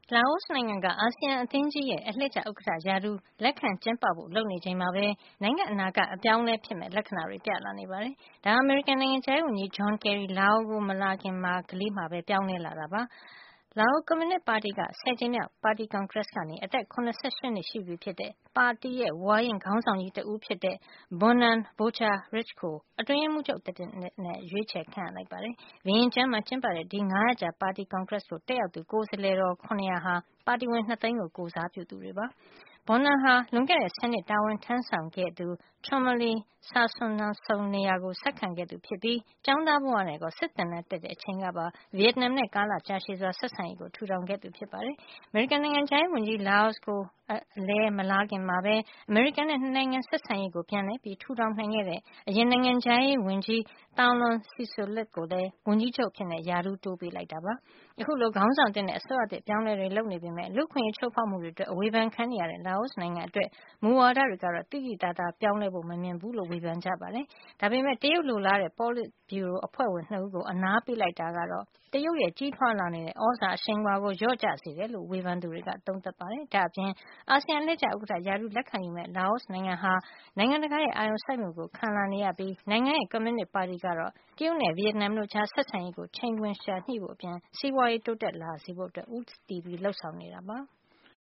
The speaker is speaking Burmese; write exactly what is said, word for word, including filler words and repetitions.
လာအိုနိုင်ငံက အာဆီယံအသင်းကြီးရဲ့အလှည့်ကျဥက္ကဋ္ဌရာထူးလက်ခံကျင်းပဖို့လုပ်နေချိန်မှာပဲနိုင်ငံအနာဂတ်အပြောင်းအလဲဖြစ်မဲ့လက္ခဏာတွေပြလာနေပါတယ်။ဒါဟာအမေရိကန်နိုင်ငံခြားရေးဝန်ကြီး John Kerry လာအိုကိုမလာခင်မှာကလေးမှာပဲပြောင်းလဲလာတာပါ။လာအိုကွန်မြူနစ်ပါတီကဆယ်ကြိမ်မြောက်ပါတီကွန်ဂရက်ကနေအသက်၇၈နှစ်ရှိပြီဖြစ်တဲ့ပါတီရဲ့ဝါရင့်ခေါင်းဆောင်ကြီးတဦးဖြစ်တဲ့ Bonan Bocharich ကိုအတွင်းရေးမှူးချုပ်သစ်နဲ့ရွေးချယ်ခန့်အပ်လိုက်ပါတယ်။ဗီယင်ကျန်းမှာကျင်းပတဲ့ဒီ၅ရက်ကြာပါတီကွန်ဂရက်ကိုတက်ရောက်သူကိုယ်စားလှယ်တော်၇၀၀ဟာပါတီဝင်၂သိန်းကိုကိုယ်စားပြုသူတွေပါ။ Bonan ဟာလွန်ခဲ့တဲ့ဆယ်နှစ်တာဝန်ထမ်းဆောင်ခဲ့သူ Chomly Sosnambson နေရာကိုဆက်ခံခဲ့သူဖြစ်ပြီးကျောင်းသားဘဝနဲ့ကောစစ်သင်တန်းတက်တဲ့အချိန်ကပါဗီယက်နမ်နဲ့ကာလကြာရှည်စွာဆက်ဆံရေးကိုထူထောင်ခဲ့သူဖြစ်ပါတယ်။အမေရိကန်နိုင်ငံခြားရေးဝန်ကြီးလာအိုကိုအလဲမလာခင်မှာပဲအမေရိကန်နဲ့နှစ်နိုင်ငံဆက်ဆံရေးကိုပြန်လည်ပြီးထူထောင်နိုင်ခဲ့တဲ့အရင်နိုင်ငံခြားရေးဝန်ကြီး Thongloun Sisoulith ကိုလည်းဝန်ကြီးချုပ်အဖြစ်ရာထူးတိုးပေးလိုက်တာပါ။အခုလိုခေါင်းဆောင်သစ်နဲ့အစိုးရသစ်ပြောင်းလဲတွေလုပ်နေပေမဲ့လူ့အခွင့်ရေးချိုးဖောက်မှုတွေအတွက်အဝေဖန်ခံနေရတဲ့လာအိုနိုင်ငံအတွက်မူဝါဒတွေကတော့တိတိတသားပြောင်းလဲဖို့မမြင်ဘူးလို့ဝေဖန်ကြပါတယ်။ဒါပေမဲ့တရုတ်လိုလားတဲ့ပေါ်လစ်ဗျူရိုအဖွဲ့ဝင်နှစ်ဦးကိုအနားပေးလိုက်တာကတော့တရုတ်ရဲ့ကြီးထွားလာနေတဲ့ဩဇာအရှိန်အဝါကိုလျော့ကျစေတယ်လို့ဝေဖန်သူတွေကသုံးသပ်ပါတယ်။ဒါ့အပြင်အာဆီယံအလှည့်ကျဥက္ကဋ္ဌရာထူးလက်ခံယူမဲ့လာအိုနိုင်ငံဟာနိုင်ငံတကာရဲ့အာရုံစိုက်မှုကိုခံလာနေရပြီးနိုင်ငံရဲ့ကွန်မြူနစ်ပါတီကတော့တရုတ်နဲ့ဗီယက်နမ်တို့ကြားဆက်ဆံရေးကိုချိန်ခွင်လျှာညှိဖို့အပြင်စီးပွားရေးတိုးတက်လာစေဖို့ဦးတည်ပြီးလုပ်ဆောင်နေတာပါ။